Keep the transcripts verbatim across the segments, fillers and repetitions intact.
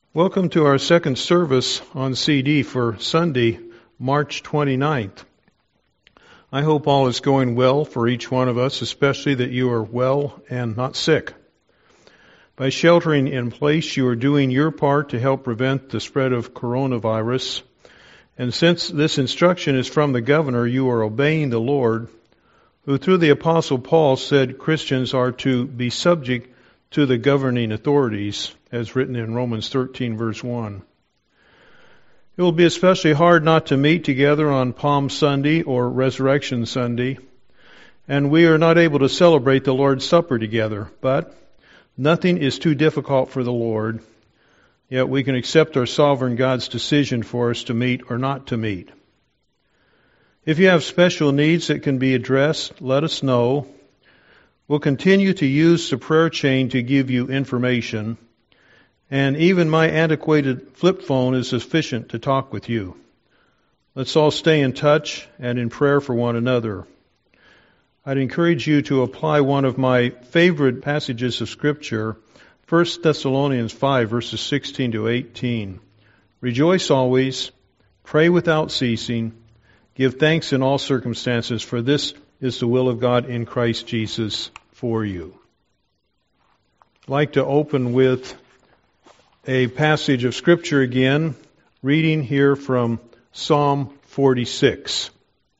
Welcome to our second service on C D for Sunday, March twenty-ninth. I hope all is going well for each one of us, especially that you are well and not sick. By sheltering in place, you are doing your part to help prevent the spread of coronavirus. And since this instruction is from the governor, you are obeying the Lord, who through the Apostle Paul said Christians are to be subject to the governing authorities, as written in Romans thirteen, verse one. It will be especially hard not to meet together on Palm Sunday or Resurrection Sunday, and we are not able to celebrate the Lord's Supper together, but nothing is too difficult for the Lord, yet we can accept our sovereign God's decision for us to meet or not to meet. If you have special needs that can be addressed, let us know. We'll continue to use the prayer chain to give you information, and even my antiquated flip phone is sufficient to talk with you. Let's all stay in touch and in prayer for one another. I'd encourage you to apply one of my favorite passages of Scripture, First Thessalonians five, verses sixteen to eighteen. Rejoice always, pray without ceasing, give thanks in all circumstances, for this is the will of God in Christ Jesus for you. I'd like to open with a passage of Scripture again, reading here from Psalm forty-six.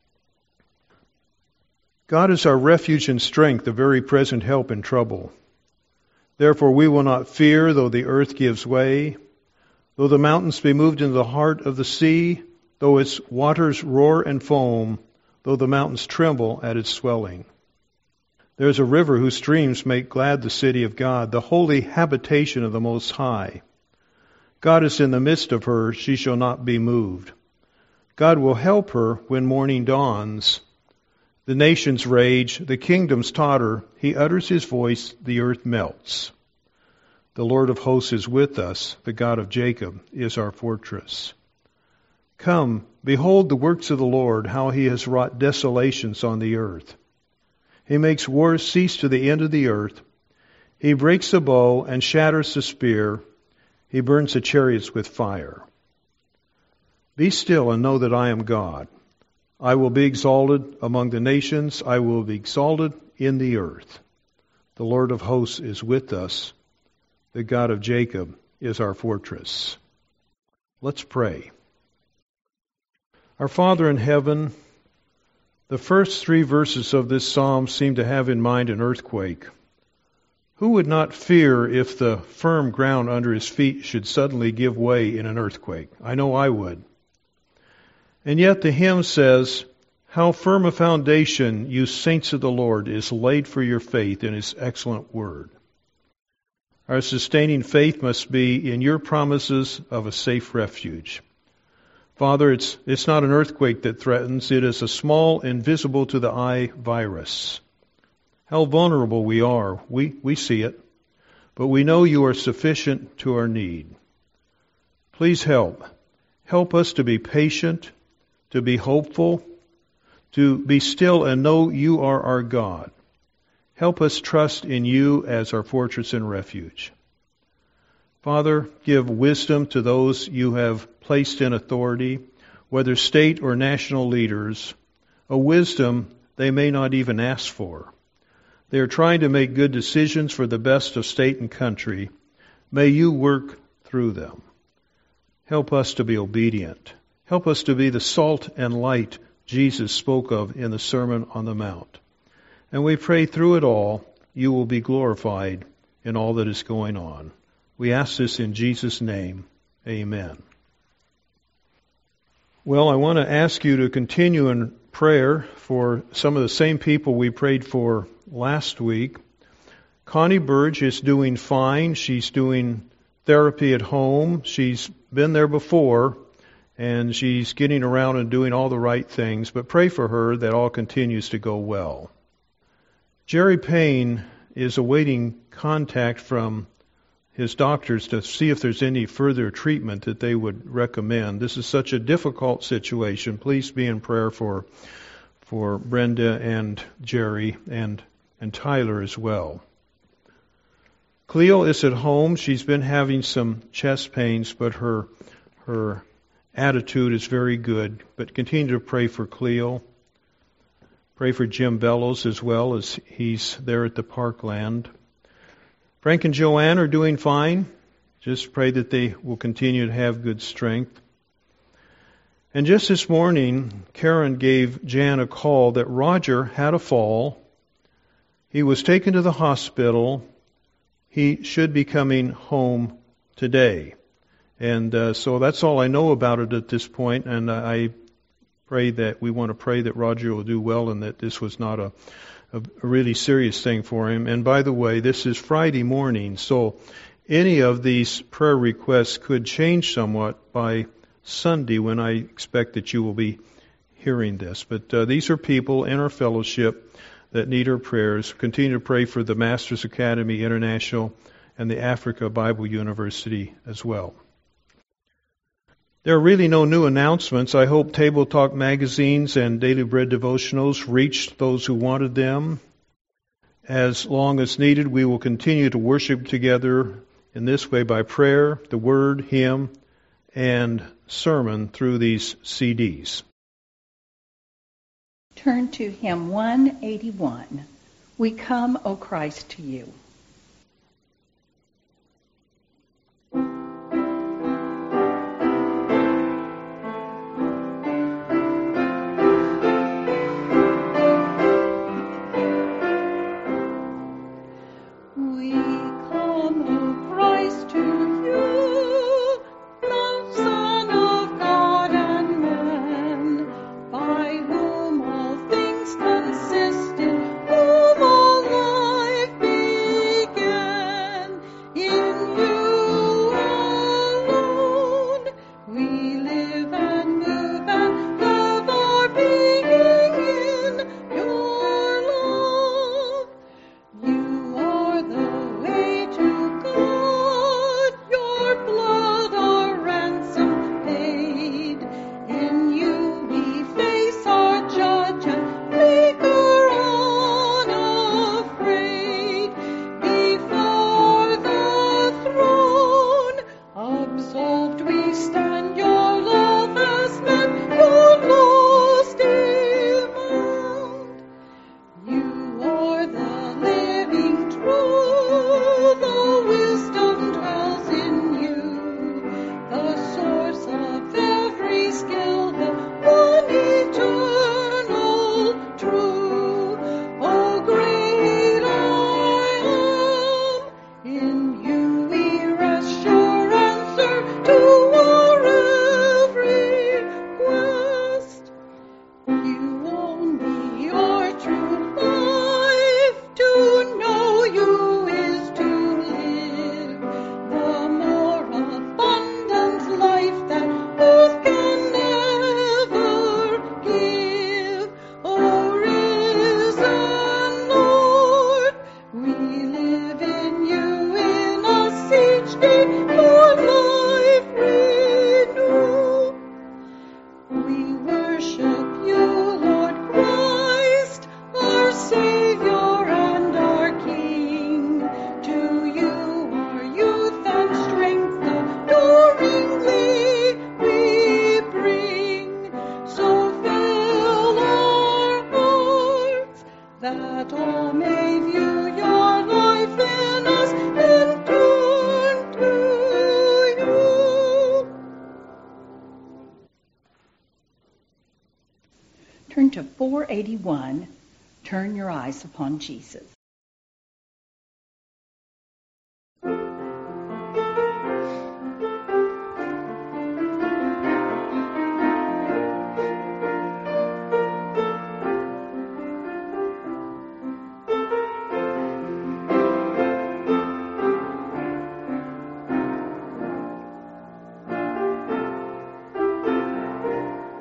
God is our refuge and strength, a very present help in trouble. Therefore we will not fear, though the earth gives way, though the mountains be moved into the heart of the sea, though its waters roar and foam, though the mountains tremble at its swelling. There is a river whose streams make glad the city of God, the holy habitation of the Most High. God is in the midst of her, she shall not be moved. God will help her when morning dawns. The nations rage, the kingdoms totter, he utters his voice, the earth melts. The Lord of hosts is with us, the God of Jacob is our fortress. Come, behold the works of the Lord, how he has wrought desolations on the earth. He makes wars cease to the end of the earth. He breaks the bow and shatters the spear. He burns the chariots with fire. Be still and know that I am God. I will be exalted among the nations. I will be exalted in the earth. The Lord of hosts is with us. The God of Jacob is our fortress. Let's pray. Our Father in heaven, the first three verses of this psalm seem to have in mind an earthquake. Who would not fear if the firm ground under his feet should suddenly give way in an earthquake? I know I would. And yet the hymn says, how firm a foundation, you saints of the Lord, is laid for your faith in his excellent word. Our sustaining faith must be in your promises of a safe refuge. Father, it's it's not an earthquake that threatens. It is a small, invisible to the eye virus. How vulnerable we are. We, we see it. But we know you are sufficient to our need. Please help. Help us to be patient, to be hopeful, to be still and know you are our God. Help us trust in you as our fortress and refuge. Father, give wisdom to those you have placed in authority, whether state or national leaders, a wisdom they may not even ask for. They are trying to make good decisions for the best of state and country. May you work through them. Help us to be obedient. Help us to be the salt and light Jesus spoke of in the Sermon on the Mount. And we pray through it all, you will be glorified in all that is going on. We ask this in Jesus' name. Amen. Well, I want to ask you to continue in prayer for some of the same people we prayed for last week. Connie Burge is doing fine. She's doing therapy at home. She's been there before, and she's getting around and doing all the right things. But pray for her that all continues to go well. Jerry Payne is awaiting contact from his doctors to see if there's any further treatment that they would recommend. This is such a difficult situation. Please be in prayer for for Brenda and Jerry and, and Tyler as well. Cleo is at home. She's been having some chest pains, but her her attitude is very good. But continue to pray for Cleo. Pray for Jim Bellows as well, as he's there at the Parkland. Frank and Joanne are doing fine. Just pray that they will continue to have good strength. And just this morning, Karen gave Jan a call that Roger had a fall. He was taken to the hospital. He should be coming home today. And uh, so that's all I know about it at this point, and I pray that we want to pray that Roger will do well and that this was not a, a really serious thing for him. And by the way, this is Friday morning, so any of these prayer requests could change somewhat by Sunday when I expect that you will be hearing this. But uh, these are people in our fellowship that need our prayers. Continue to pray for the Masters Academy International and the Africa Bible University as well. There are really no new announcements. I hope Table Talk magazines and Daily Bread devotionals reached those who wanted them. As long as needed, we will continue to worship together in this way by prayer, the Word, hymn, and sermon through these C Ds. Turn to hymn one eighty-one. We come, O Christ, to you. Turn to four eighty-one, Turn Your Eyes Upon Jesus.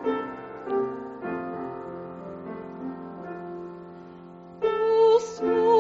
Oh, so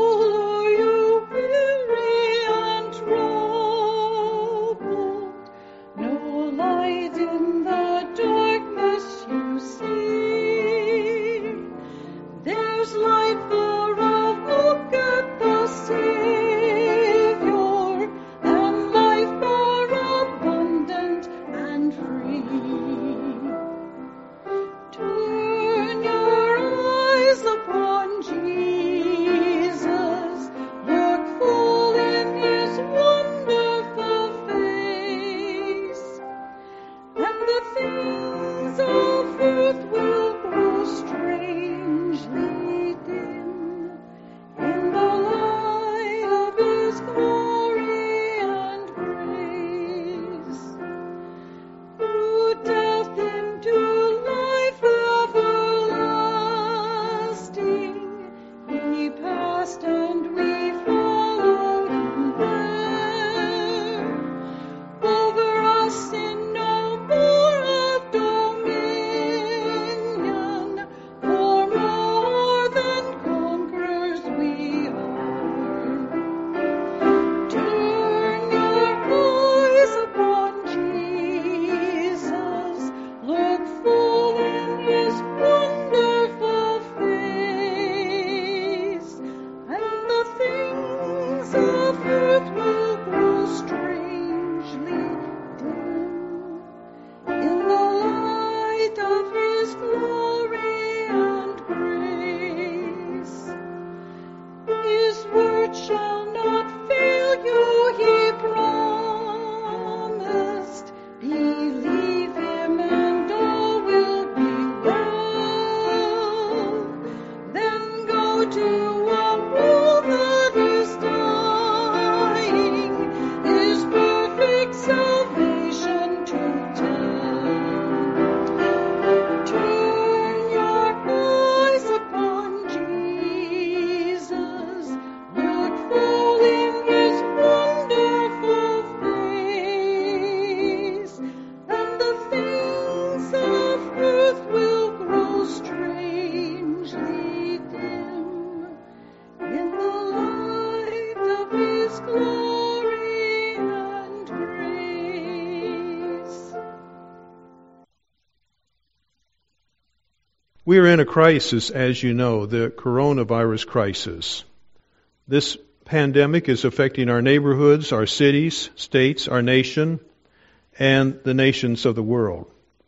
We are in a crisis, as you know, the coronavirus crisis. This pandemic is affecting our neighborhoods, our cities, states, our nation, and the nations of the world.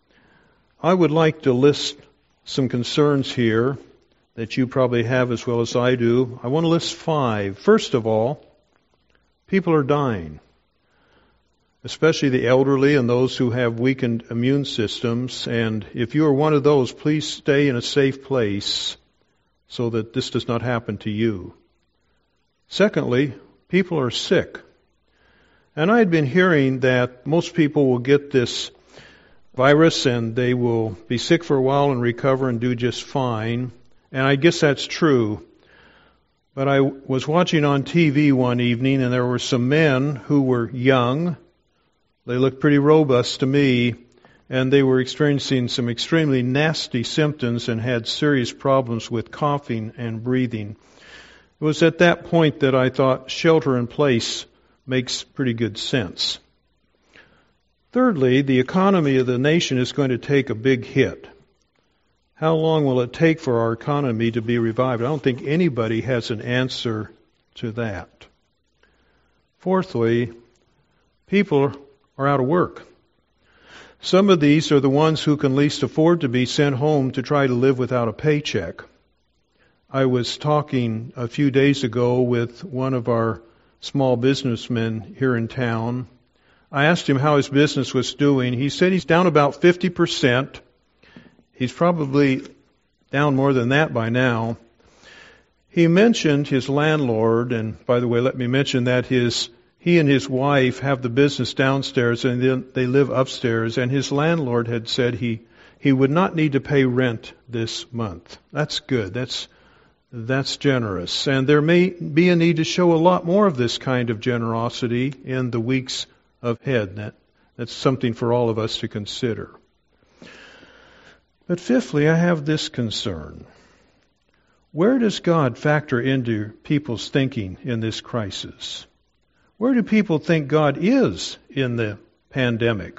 I would like to list some concerns here that you probably have as well as I do. I want to list five. First of all, people are dying, especially the elderly and those who have weakened immune systems. And if you are one of those, please stay in a safe place so that this does not happen to you. Secondly, people are sick. And I had been hearing that most people will get this virus and they will be sick for a while and recover and do just fine. And I guess that's true. But I was watching on T V one evening and there were some men who were young. They looked pretty robust to me, and they were experiencing some extremely nasty symptoms and had serious problems with coughing and breathing. It was at that point that I thought shelter in place makes pretty good sense. Thirdly, the economy of the nation is going to take a big hit. How long will it take for our economy to be revived? I don't think anybody has an answer to that. Fourthly, people are out of work. Some of these are the ones who can least afford to be sent home to try to live without a paycheck. I was talking a few days ago with one of our small businessmen here in town. I asked him how his business was doing. He said he's down about fifty percent. He's probably down more than that by now. He mentioned his landlord, and by the way, let me mention that his he and his wife have the business downstairs and then they live upstairs, and his landlord had said he, he would not need to pay rent this month. That's good. That's That's generous. And there may be a need to show a lot more of this kind of generosity in the weeks ahead. That, that's something for all of us to consider. But fifthly, I have this concern. Where does God factor into people's thinking in this crisis? Where do people think God is in the pandemic?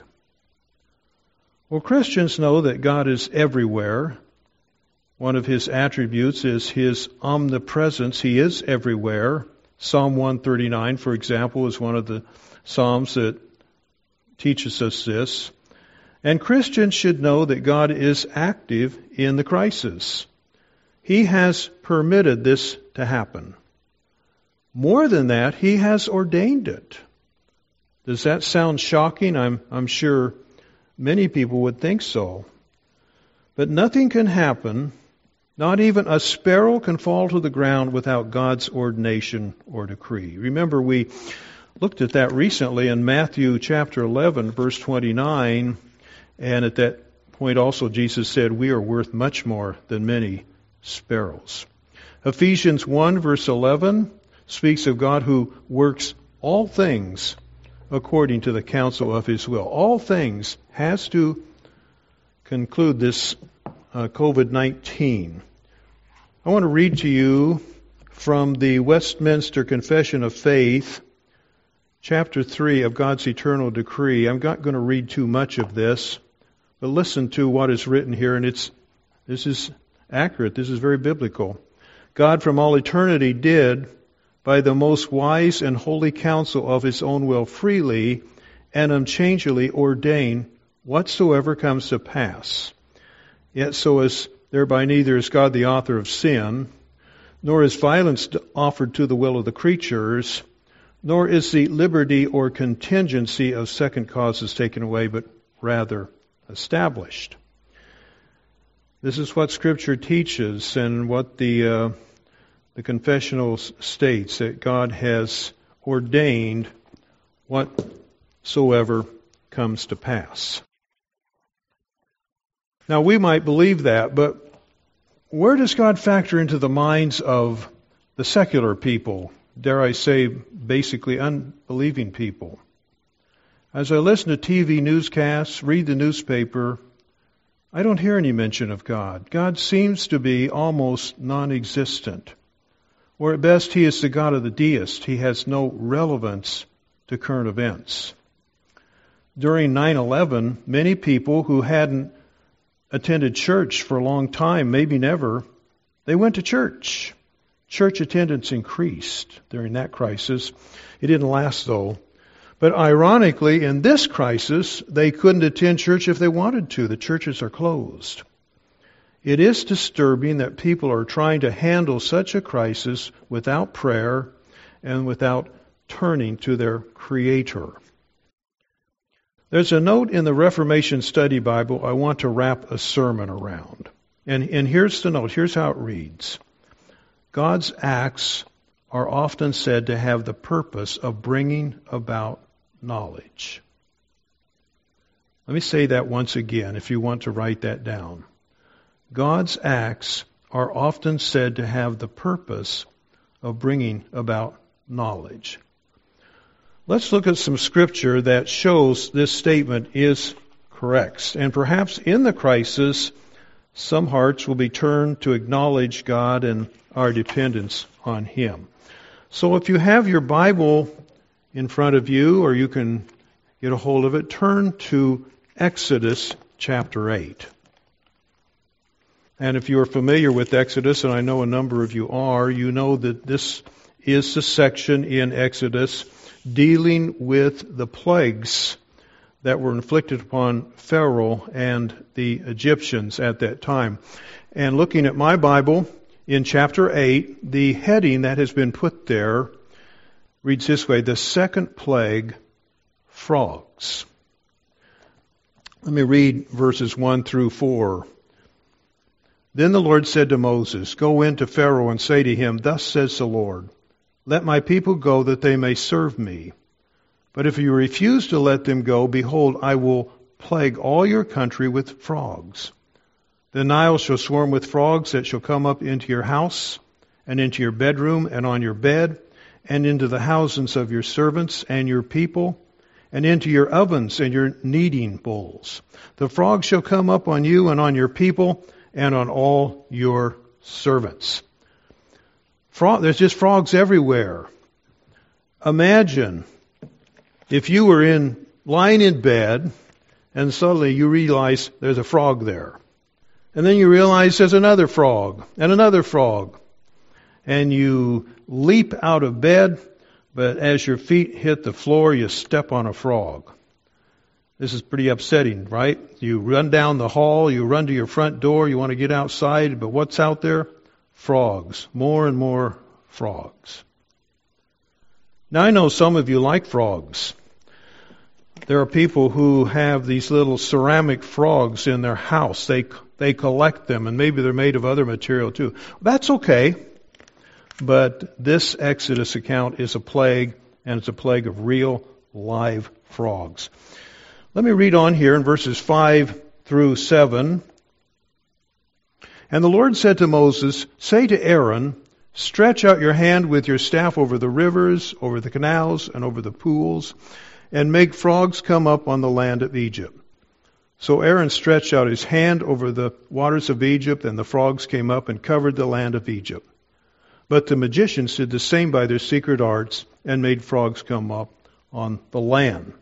Well, Christians know that God is everywhere. One of His attributes is His omnipresence. He is everywhere. Psalm one thirty-nine, for example, is one of the Psalms that teaches us this. And Christians should know that God is active in the crisis. He has permitted this to happen. More than that, He has ordained it. Does that sound shocking? I'm, I'm sure many people would think so. But nothing can happen. Not even a sparrow can fall to the ground without God's ordination or decree. Remember, we looked at that recently in Matthew chapter eleven, verse twenty-nine, and at that point also Jesus said, we are worth much more than many sparrows. Ephesians one, verse eleven, speaks of God who works all things according to the counsel of His will. All things has to conclude this Uh, covid nineteen. I want to read to you from the Westminster Confession of Faith, chapter three of God's eternal decree. I'm not going to read too much of this, but listen to what is written here, and it's this is accurate. This is very biblical. God from all eternity did, by the most wise and holy counsel of His own will, freely and unchangeably ordain whatsoever comes to pass. Yet so as thereby neither is God the author of sin, nor is violence offered to the will of the creatures, nor is the liberty or contingency of second causes taken away, but rather established. This is what Scripture teaches and what the uh, the confessional states, that God has ordained whatsoever comes to pass. Now, we might believe that, but where does God factor into the minds of the secular people, dare I say, basically unbelieving people? As I listen to T V newscasts, read the newspaper, I don't hear any mention of God. God seems to be almost non-existent. Or at best, He is the God of the deist. He has no relevance to current events. During nine eleven, many people who hadn't attended church for a long time, maybe never, they went to church. Church attendance increased during that crisis. It didn't last, though. But ironically, in this crisis, they couldn't attend church if they wanted to. The churches are closed. It is disturbing that people are trying to handle such a crisis without prayer and without turning to their Creator. There's a note in the Reformation Study Bible I want to wrap a sermon around. And, and here's the note. Here's how it reads. God's acts are often said to have the purpose of bringing about knowledge. Let me say that once again if you want to write that down. God's acts are often said to have the purpose of bringing about knowledge. Let's look at some scripture that shows this statement is correct. And perhaps in the crisis, some hearts will be turned to acknowledge God and our dependence on Him. So if you have your Bible in front of you, or you can get a hold of it, turn to Exodus chapter eight. And if you are familiar with Exodus, and I know a number of you are, you know that this is the section in Exodus dealing with the plagues that were inflicted upon Pharaoh and the Egyptians at that time. And looking at my Bible, in chapter eight, the heading that has been put there reads this way, the second plague, frogs. Let me read verses one through four. Then the Lord said to Moses, Go in to Pharaoh and say to him, Thus says the Lord, Let my people go that they may serve me. But if you refuse to let them go, behold, I will plague all your country with frogs. The Nile shall swarm with frogs that shall come up into your house, and into your bedroom, and on your bed, and into the houses of your servants and your people, and into your ovens and your kneading bowls. The frogs shall come up on you and on your people, and on all your servants. Frog, there's just frogs everywhere. Imagine if you were in lying in bed, and suddenly you realize there's a frog there. And then you realize there's another frog, and another frog. And you leap out of bed, but as your feet hit the floor, you step on a frog. This is pretty upsetting, right? You run down the hall, you run to your front door, you want to get outside, but what's out there? Frogs. More and more frogs. Now I know some of you like frogs. There are people who have these little ceramic frogs in their house. They they collect them, and maybe they're made of other material too. That's okay. But this Exodus account is a plague, and it's a plague of real live frogs. Let me read on here in verses five through seven. And the Lord said to Moses, Say to Aaron, Stretch out your hand with your staff over the rivers, over the canals, and over the pools, and make frogs come up on the land of Egypt. So Aaron stretched out his hand over the waters of Egypt, and the frogs came up and covered the land of Egypt. But the magicians did the same by their secret arts and made frogs come up on the land.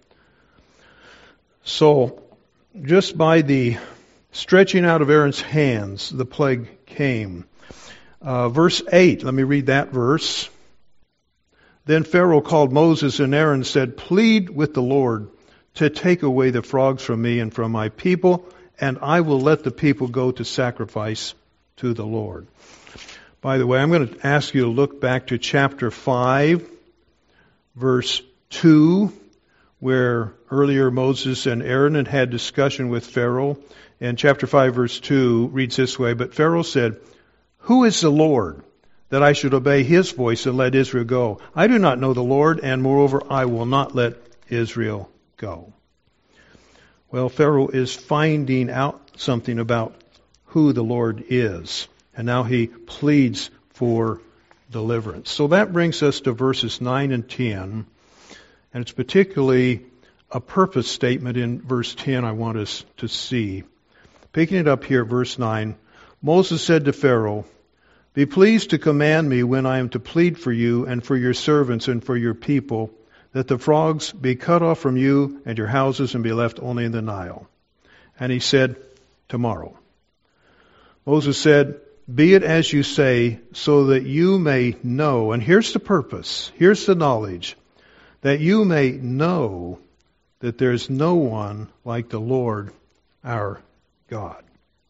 So, just by the stretching out of Aaron's hands, the plague came. Uh, verse eight, let me read that verse. Then Pharaoh called Moses and Aaron and said, Plead with the Lord to take away the frogs from me and from my people, and I will let the people go to sacrifice to the Lord. By the way, I'm going to ask you to look back to chapter five, verse two, where earlier Moses and Aaron had had discussion with Pharaoh. And chapter five, verse two reads this way, But Pharaoh said, Who is the Lord, that I should obey his voice and let Israel go? I do not know the Lord, and moreover, I will not let Israel go. Well, Pharaoh is finding out something about who the Lord is. And now he pleads for deliverance. So that brings us to verses nine and ten. And it's particularly a purpose statement in verse ten I want us to see. Picking it up here at verse nine, Moses said to Pharaoh, Be pleased to command me when I am to plead for you and for your servants and for your people, that the frogs be cut off from you and your houses and be left only in the Nile. And he said, Tomorrow. Moses said, "Be it as you say, so that you may know," and here's the purpose, here's the knowledge, "that you may know that there's no one like the Lord our God."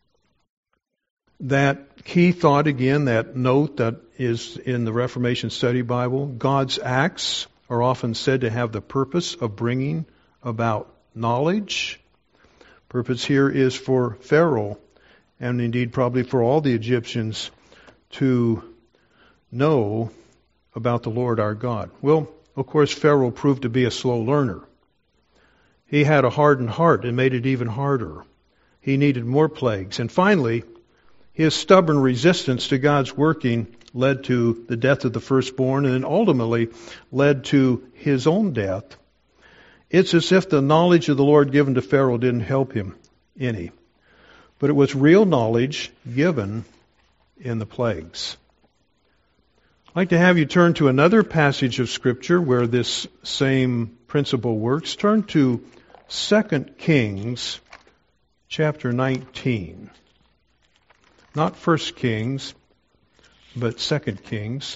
That key thought again, that note that is in the Reformation Study Bible, God's acts are often said to have the purpose of bringing about knowledge. Purpose here is for Pharaoh, and indeed probably for all the Egyptians, to know about the Lord our God. Well, of course, Pharaoh proved to be a slow learner. He had a hardened heart and made it even harder. He needed more plagues. And finally, his stubborn resistance to God's working led to the death of the firstborn and ultimately led to his own death. It's as if the knowledge of the Lord given to Pharaoh didn't help him any. But it was real knowledge given in the plagues. I'd like to have you turn to another passage of Scripture where this same principle works. Turn to Second Kings chapter nineteen. Not First Kings, but Second Kings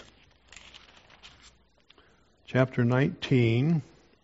chapter nineteen.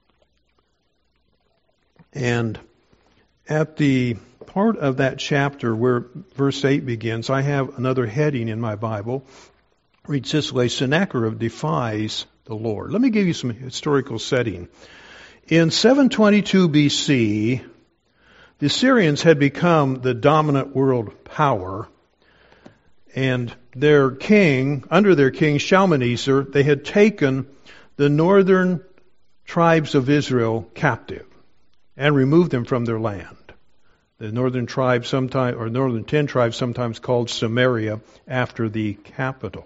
And at the part of that chapter where verse eight begins, I have another heading in my Bible. It reads this way: Sennacherib defies the Lord. Let me give you some historical setting. In seven twenty-two B C, the Assyrians had become the dominant world power, and their king, under their king Shalmaneser, they had taken the northern tribes of Israel captive and removed them from their land. The northern tribe, sometime, or northern ten tribes, sometimes called Samaria, after the capital.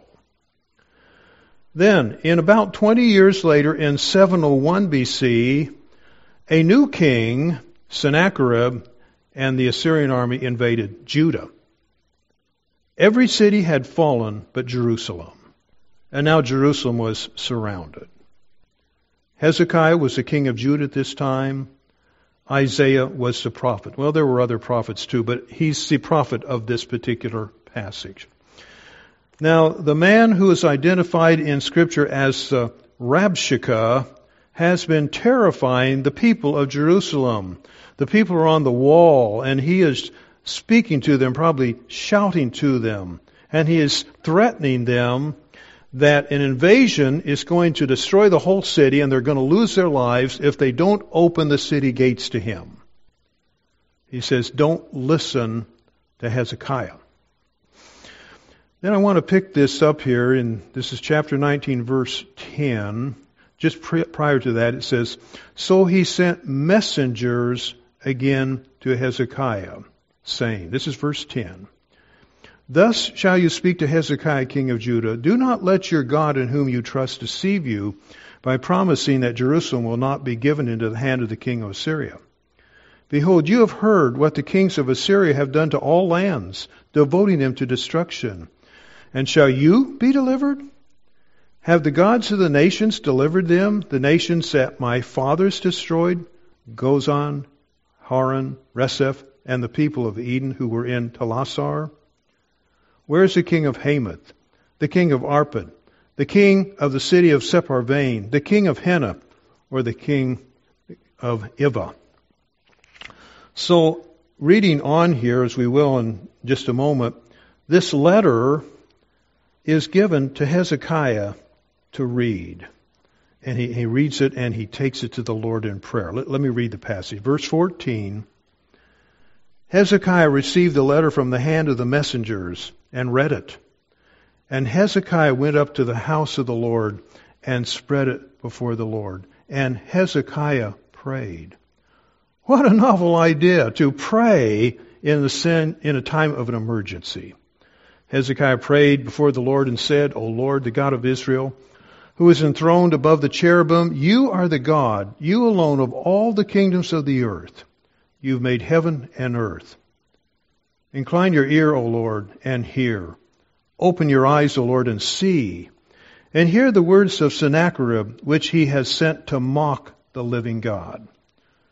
Then, in about twenty years later, in seven oh one B C, a new king, Sennacherib, and the Assyrian army invaded Judah. Every city had fallen but Jerusalem, and now Jerusalem was surrounded. Hezekiah was the king of Judah at this time. Isaiah was the prophet. Well, there were other prophets too, but he's the prophet of this particular passage. Now, the man who is identified in Scripture as uh, Rabshakeh has been terrifying the people of Jerusalem. The people are on the wall, and he is speaking to them, probably shouting to them, and he is threatening them that an invasion is going to destroy the whole city and they're going to lose their lives if they don't open the city gates to him. He says, don't listen to Hezekiah. Then I want to pick this up here, and this is chapter nineteen, verse ten. Just prior to that, it says, so he sent messengers again to Hezekiah, saying, this is verse ten, thus shall you speak to Hezekiah, king of Judah, do not let your God in whom you trust deceive you by promising that Jerusalem will not be given into the hand of the king of Assyria. Behold, you have heard what the kings of Assyria have done to all lands, devoting them to destruction. And shall you be delivered? Have the gods of the nations delivered them, the nations that my fathers destroyed, Gozan, Haran, Reseph, and the people of Eden who were in Telassar? Where is the king of Hamath, the king of Arpad, the king of the city of Sepharvaim, the king of Hena, or the king of Ivah? So, reading on here, as we will in just a moment, this letter is given to Hezekiah to read. And he, he reads it and he takes it to the Lord in prayer. Let, let me read the passage. Verse fourteen. Hezekiah received the letter from the hand of the messengers and read it. And Hezekiah went up to the house of the Lord and spread it before the Lord. And Hezekiah prayed. What a novel idea, to pray in the sin, in a time of an emergency. Hezekiah prayed before the Lord and said, O Lord, the God of Israel, who is enthroned above the cherubim, you are the God, you alone of all the kingdoms of the earth. You've made heaven and earth. Incline your ear, O Lord, and hear. Open your eyes, O Lord, and see. And hear the words of Sennacherib, which he has sent to mock the living God.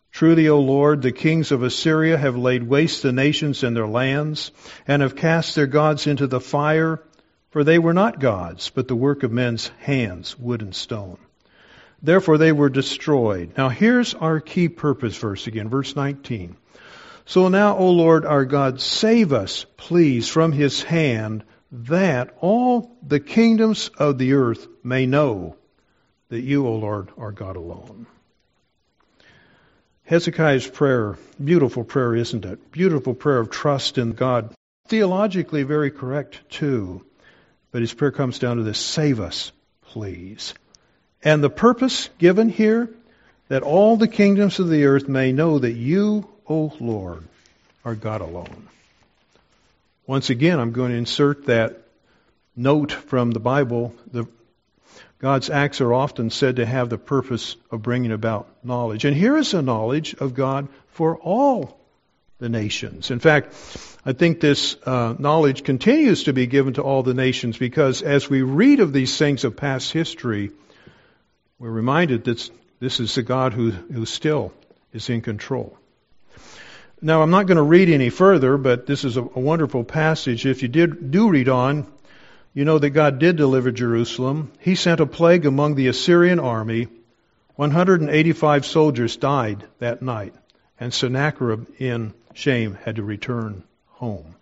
Truly, O Lord, the kings of Assyria have laid waste the nations and their lands, and have cast their gods into the fire, for they were not gods, but the work of men's hands, wood and stone. Therefore they were destroyed. Now here's our key purpose verse again, verse nineteen. So now, O Lord our God, save us, please, from his hand, that all the kingdoms of the earth may know that you, O Lord, are God alone. Hezekiah's prayer, beautiful prayer, isn't it? Beautiful prayer of trust in God. Theologically very correct, too. But his prayer comes down to this: save us, please. And the purpose given here, that all the kingdoms of the earth may know that you, O Lord, are God alone. Once again, I'm going to insert that note from the Bible. The, God's acts are often said to have the purpose of bringing about knowledge. And here is a knowledge of God for all the nations. In fact, I think this uh, knowledge continues to be given to all the nations, because as we read of these things of past history, we're reminded that this is the God who, who still is in control. Now, I'm not going to read any further, but this is a, a wonderful passage. If you did do read on, you know that God did deliver Jerusalem. He sent a plague among the Assyrian army. one hundred eighty-five soldiers died that night, and Sennacherib in shame had to return home.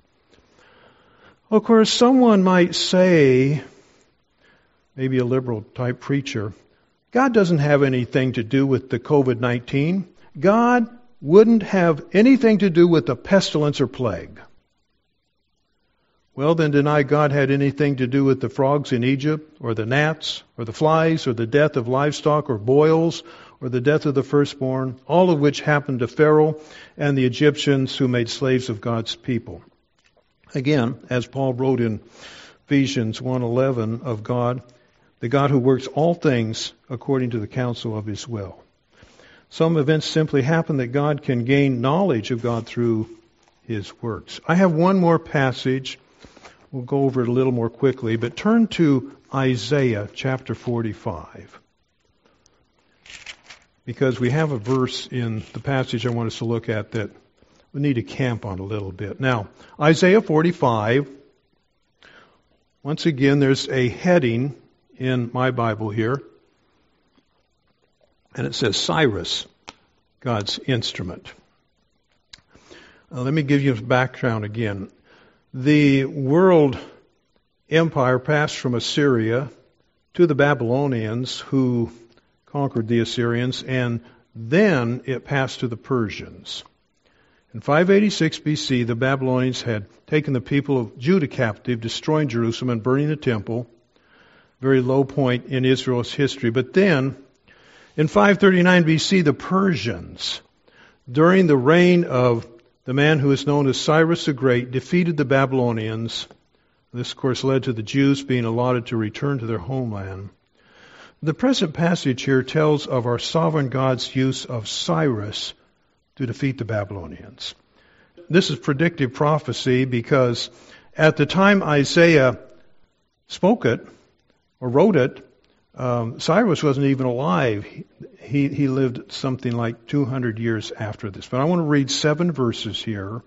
Of course, someone might say, maybe a liberal type preacher, God doesn't have anything to do with the covid nineteen. God wouldn't have anything to do with the pestilence or plague. Well, then deny God had anything to do with the frogs in Egypt, or the gnats, or the flies, or the death of livestock, or boils, or the death of the firstborn, all of which happened to Pharaoh and the Egyptians who made slaves of God's people. Again, as Paul wrote in Ephesians one eleven of God, the God who works all things according to the counsel of his will. Some events simply happen that God can gain knowledge of God through his works. I have one more passage. We'll go over it a little more quickly, but turn to Isaiah chapter forty-five. Because we have a verse in the passage I want us to look at that we need to camp on a little bit. Now, Isaiah forty-five, once again, there's a heading in my Bible here, and it says Cyrus, God's instrument. Now, let me give you a background again. The world empire passed from Assyria to the Babylonians, who conquered the Assyrians, and then it passed to the Persians. In five eighty-six B C, the Babylonians had taken the people of Judah captive, destroying Jerusalem and burning the temple. Very low point in Israel's history. But then, in five thirty-nine B C, the Persians, during the reign of the man who is known as Cyrus the Great, defeated the Babylonians. This, of course, led to the Jews being allotted to return to their homeland. The present passage here tells of our sovereign God's use of Cyrus to defeat the Babylonians. This is predictive prophecy because at the time Isaiah spoke it, or wrote it, um, Cyrus wasn't even alive. He, he lived something like two hundred years after this. But I want to read seven verses here.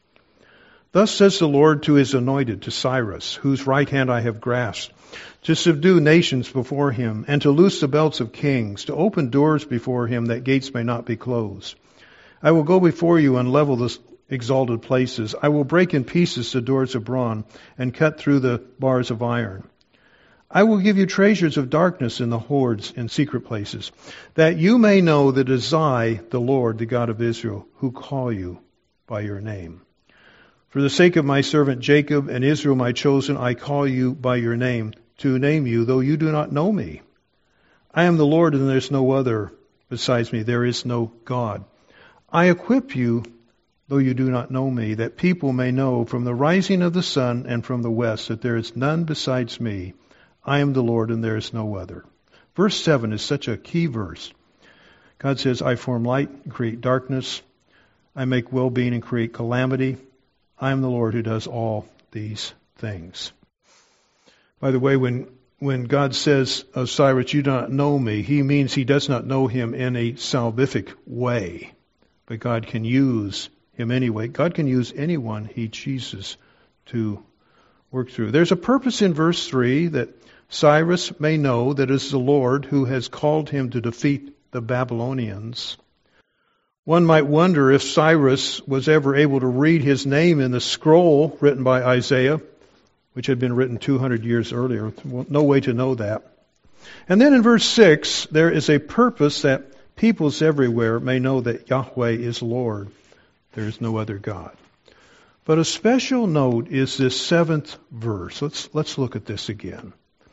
Thus says the Lord to his anointed, to Cyrus, whose right hand I have grasped, to subdue nations before him, and to loose the belts of kings, to open doors before him that gates may not be closed. I will go before you and level the exalted places. I will break in pieces the doors of bronze and cut through the bars of iron. I will give you treasures of darkness in the hoards in secret places, that you may know that it is I, the Lord, the God of Israel, who call you by your name. For the sake of my servant Jacob and Israel my chosen, I call you by your name, to name you, though you do not know me. I am the Lord, and there is no other besides me. There is no God. I equip you, though you do not know me, that people may know from the rising of the sun and from the west that there is none besides me. I am the Lord, and there is no other. Verse seven is such a key verse. God says, I form light and create darkness. I make well-being and create calamity. I am the Lord who does all these things. By the way, when when God says of Cyrus, you do not know me, he means he does not know him in a salvific way. But God can use him anyway. God can use anyone he chooses to work through. There's a purpose in verse three that Cyrus may know that it is the Lord who has called him to defeat the Babylonians. One might wonder if Cyrus was ever able to read his name in the scroll written by Isaiah, which had been written two hundred years earlier. No way to know that. And then in verse six, there is a purpose that peoples everywhere may know that Yahweh is Lord. There is no other God. But a special note is this seventh verse. Let's, let's look at this again.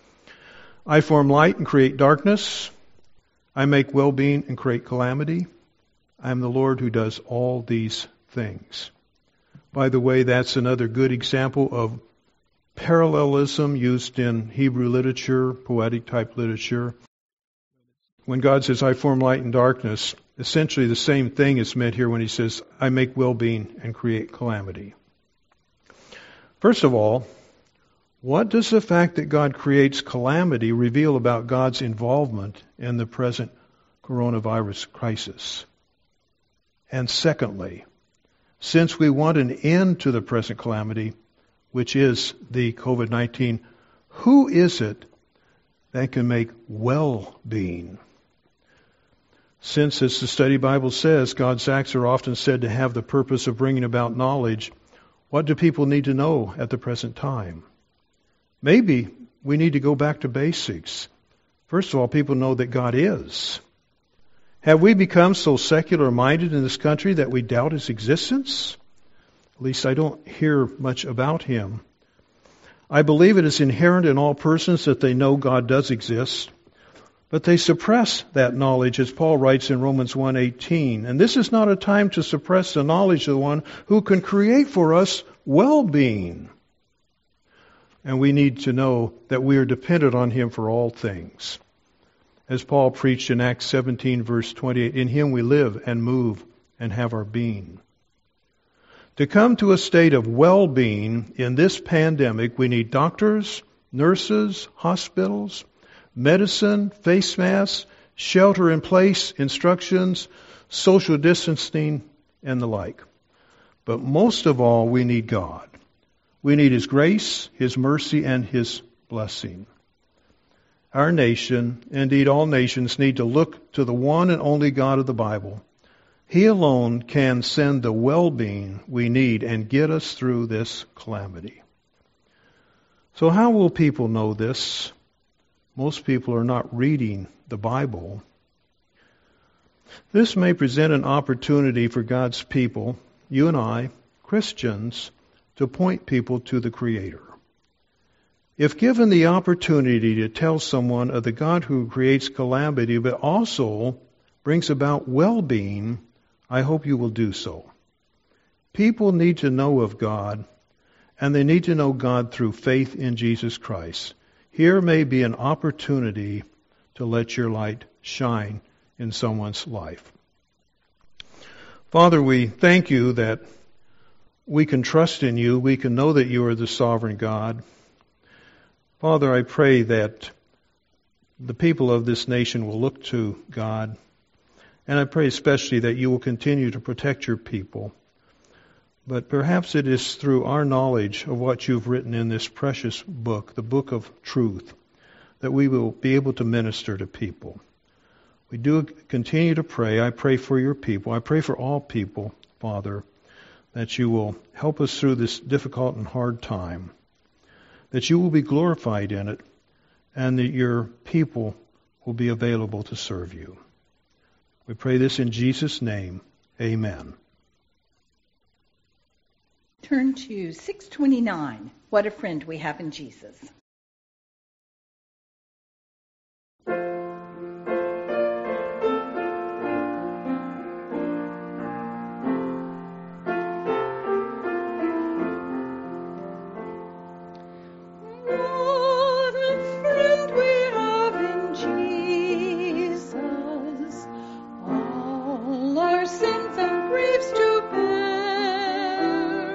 I form light and create darkness. I make well-being and create calamity. I am the Lord who does all these things. By the way, that's another good example of parallelism used in Hebrew literature, poetic type literature. When God says, I form light and darkness, essentially the same thing is meant here when he says, I make well-being and create calamity. First of all, what does the fact that God creates calamity reveal about God's involvement in the present coronavirus crisis? And secondly, since we want an end to the present calamity, which is the covid nineteen, who is it that can make well-being? Since, as the Study Bible says, God's acts are often said to have the purpose of bringing about knowledge, what do people need to know at the present time? Maybe we need to go back to basics. First of all, people know that God is. Have we become so secular-minded in this country that we doubt his existence? At least I don't hear much about him. I believe it is inherent in all persons that they know God does exist, but they suppress that knowledge, as Paul writes in Romans one eighteen. And this is not a time to suppress the knowledge of the one who can create for us well-being. And we need to know that we are dependent on him for all things. As Paul preached in Acts seventeen, verse twenty-eight, in him we live and move and have our being. To come to a state of well-being in this pandemic, we need doctors, nurses, hospitals, medicine, face masks, shelter-in-place instructions, social distancing, and the like. But most of all, we need God. We need his grace, his mercy, and his blessing. Our nation, indeed all nations, need to look to the one and only God of the Bible. He alone can send the well-being we need and get us through this calamity. So how will people know this? Most people are not reading the Bible. This may present an opportunity for God's people, you and I, Christians, to point people to the Creator. If given the opportunity to tell someone of the God who creates calamity but also brings about well-being, I hope you will do so. People need to know of God, and they need to know God through faith in Jesus Christ. Here may be an opportunity to let your light shine in someone's life. Father, we thank you that we can trust in you. We can know that you are the sovereign God. Father, I pray that the people of this nation will look to God. And I pray especially that you will continue to protect your people. But perhaps it is through our knowledge of what you've written in this precious book, the book of truth, that we will be able to minister to people. We do continue to pray. I pray for your people. I pray for all people, Father, that you will help us through this difficult and hard time, that you will be glorified in it, and that your people will be available to serve you. We pray this in Jesus' name. Amen. Turn to six twenty-nine. What a friend we have in Jesus.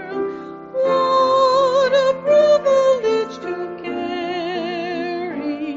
What a privilege to carry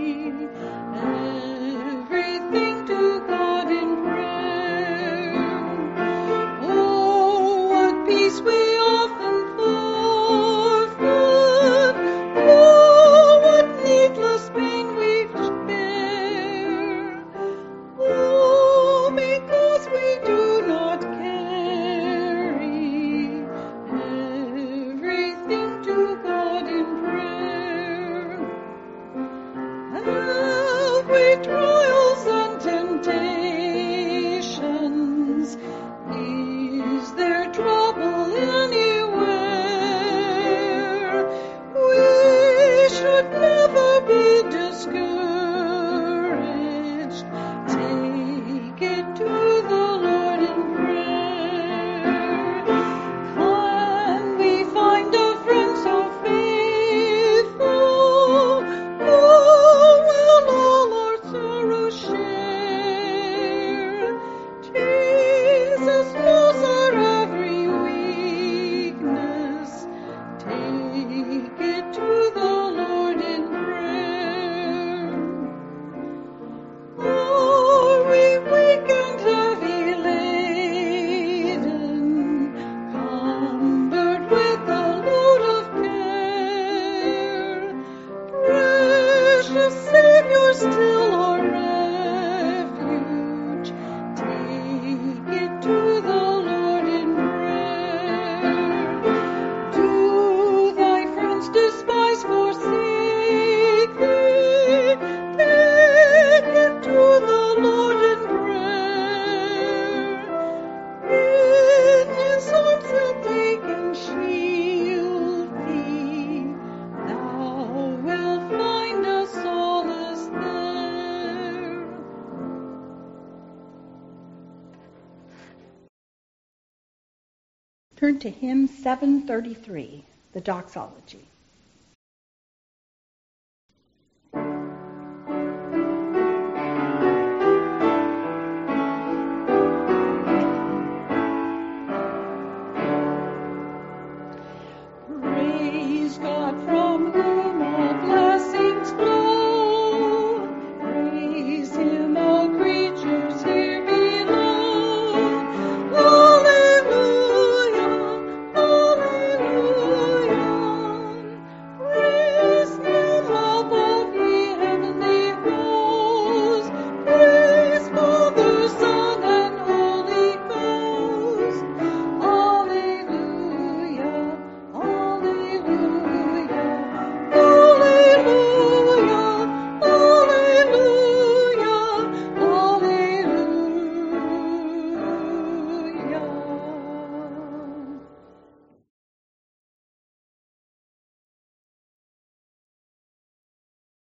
Turn to hymn seven thirty-three, the doxology.